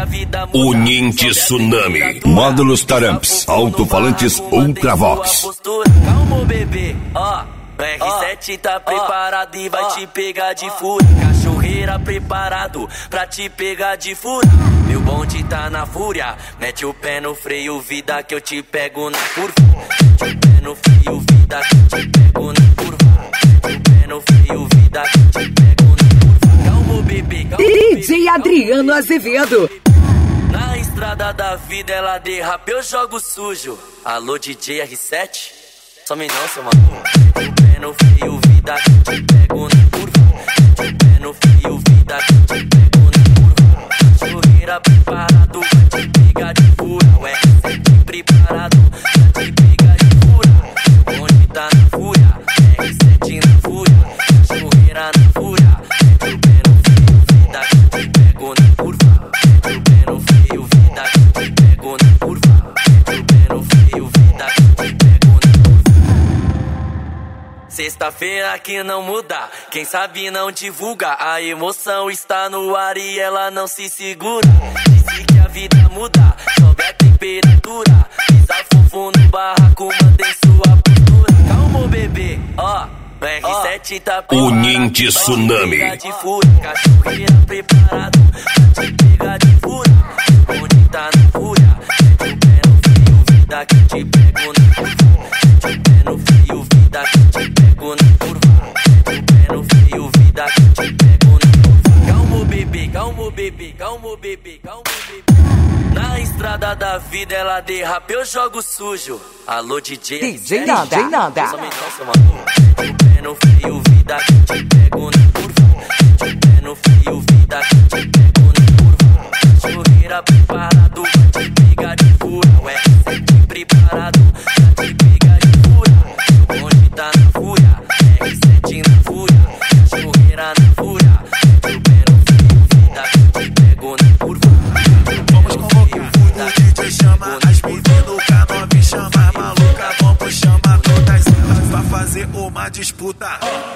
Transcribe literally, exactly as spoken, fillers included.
vida muda. Uninte Tsunami, módulos Taramps, alto-falantes Ultravox. Calma, bebê, ó. O R sete tá preparado e vai te pegar de fúria. Cachorreira preparado pra te pegar de fúria. Meu bonde tá na fúria, mete o pé no freio, vida que eu te pego na curva. Mete o pé no freio, vida que eu te pego na curva. Mete o pé no freio, vida que eu te pego na curva. Calma, bebê, calma, D J Adriano Azevedo. Na estrada da vida ela derrapa, eu jogo sujo. Alô, D J R sete? Some não, seu maluco. Mete o pé no freio, vida que eu te pego na curva. Mete o pé no freio, vida que eu te pego na curva. Cachorreira preparado pra te pegar de fura. O R sete preparado pra te pegar de fura. Onde tá na fúria? R sete na fúria. Cachorreira na fúria. Mete o pé no freio, vida que eu te pego na curva. Mete o pé no freio, vida que eu te pego na curva. Mete o pé no freio, vida que eu te pego na curva. Sexta-feira que não muda, quem sabe não divulga. A emoção está no ar e ela não se segura. Disse que a vida muda, sobe a temperatura. Pisa fofo no barraco, mantém sua postura. Calma, bebê, ó. O R sete tá preparado, Uninte Tsunami. vai te pegar de fúria. Cachorreira preparado pra te pegar de fúria. Onde tá na fúria? Mete o pé no freio, vida que eu te pego na curva. Mete o pé no freio, vida que eu te pego na curva. Mete o pé no freio, vida que eu te pego na curva. Calma, bebê, calma, bebê, calma, bebê, calma, bebê. Na estrada da vida ela derrapa, eu jogo sujo. Alô, D J D J Nanda, D J Nanda. Some não, seu maluco. Mete o pé no freio, vida que eu te pego na curva. Mete o pé no freio, vida que eu te pego na curva. Cachorreira preparado pra te pegar de fura. O R sete preparado pra te pegar de fura. Meu bonde tá na fúria, R sete na fúria. Cachorreira na fúria. Mete o pé no freio, vida que eu te pego na curva. Vamos convocar o D J, chama as meninas, K nove chama a maluca. Vamos chamar todas elas pra fazer uma disputa.